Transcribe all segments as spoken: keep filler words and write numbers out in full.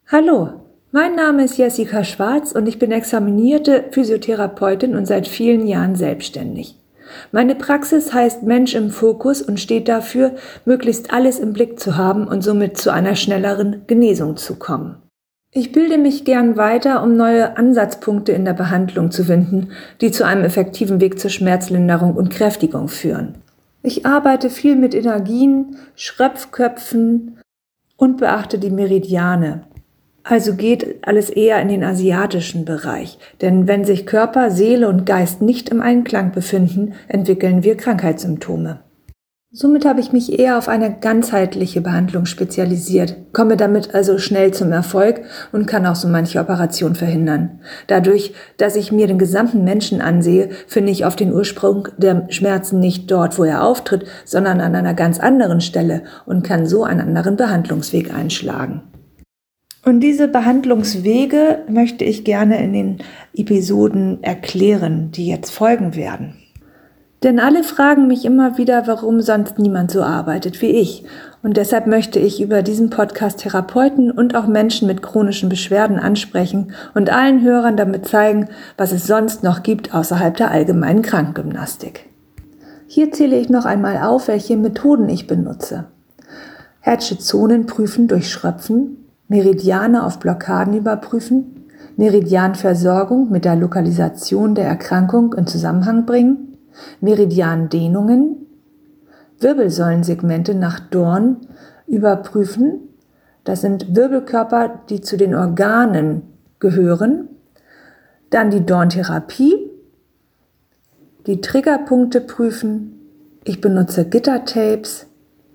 Hallo, mein Name ist Jessica Schwarz und ich bin examinierte Physiotherapeutin und seit vielen Jahren selbstständig. Meine Praxis heißt Mensch im Fokus und steht dafür, möglichst alles im Blick zu haben und somit zu einer schnelleren Genesung zu kommen. Ich bilde mich gern weiter, um neue Ansatzpunkte in der Behandlung zu finden, die zu einem effektiven Weg zur Schmerzlinderung und Kräftigung führen. Ich arbeite viel mit Energien, Schröpfköpfen und beachte die Meridiane. Also geht alles eher in den asiatischen Bereich, denn wenn sich Körper, Seele und Geist nicht im Einklang befinden, entwickeln wir Krankheitssymptome. Somit habe ich mich eher auf eine ganzheitliche Behandlung spezialisiert, komme damit also schnell zum Erfolg und kann auch so manche Operation verhindern. Dadurch, dass ich mir den gesamten Menschen ansehe, finde ich oft den Ursprung der Schmerzen nicht dort, wo er auftritt, sondern an einer ganz anderen Stelle und kann so einen anderen Behandlungsweg einschlagen. Und diese Behandlungswege möchte ich gerne in den Episoden erklären, die jetzt folgen werden. Denn alle fragen mich immer wieder, warum sonst niemand so arbeitet wie ich. Und deshalb möchte ich über diesen Podcast Therapeuten und auch Menschen mit chronischen Beschwerden ansprechen und allen Hörern damit zeigen, was es sonst noch gibt außerhalb der allgemeinen Krankengymnastik. Hier zähle ich noch einmal auf, welche Methoden ich benutze. Hertzsche Zonen prüfen durch Schröpfen, Meridiane auf Blockaden überprüfen, Meridianversorgung mit der Lokalisation der Erkrankung in Zusammenhang bringen, Meridiandehnungen, Wirbelsäulensegmente nach Dorn überprüfen, das sind Wirbelkörper, die zu den Organen gehören, dann die Dorntherapie, die Triggerpunkte prüfen, ich benutze Gittertapes,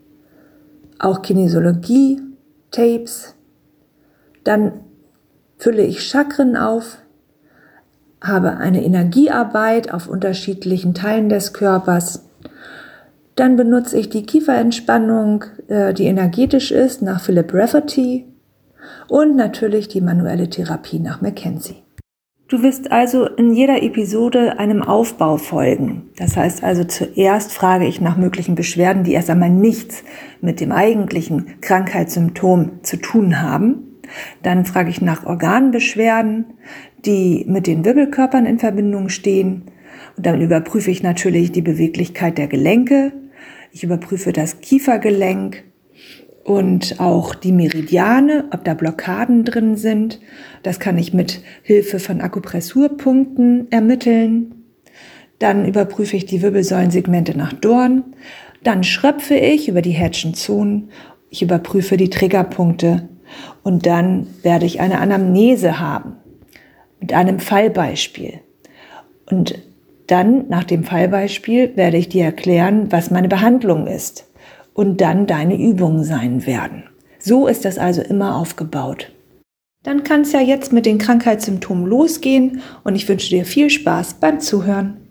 auch Kinesiologie-Tapes, dann fülle ich Chakren auf, habe eine Energiearbeit auf unterschiedlichen Teilen des Körpers. Dann benutze ich die Kieferentspannung, die energetisch ist, nach Philip Rafferty und natürlich die manuelle Therapie nach McKenzie. Du wirst also in jeder Episode einem Aufbau folgen. Das heißt also, zuerst frage ich nach möglichen Beschwerden, die erst einmal nichts mit dem eigentlichen Krankheitssymptom zu tun haben. Dann frage ich nach Organbeschwerden, die mit den Wirbelkörpern in Verbindung stehen. Und dann überprüfe ich natürlich die Beweglichkeit der Gelenke. Ich überprüfe das Kiefergelenk und auch die Meridiane, ob da Blockaden drin sind. Das kann ich mit Hilfe von Akupressurpunkten ermitteln. Dann überprüfe ich die Wirbelsäulensegmente nach Dorn. Dann schröpfe ich über die Hertzschen Zonen. Ich überprüfe die Triggerpunkte. Und dann werde ich eine Anamnese haben mit einem Fallbeispiel. Und dann, nach dem Fallbeispiel, werde ich dir erklären, was meine Behandlung ist und dann deine Übungen sein werden. So ist das also immer aufgebaut. Dann kann es ja jetzt mit den Krankheitssymptomen losgehen und ich wünsche dir viel Spaß beim Zuhören.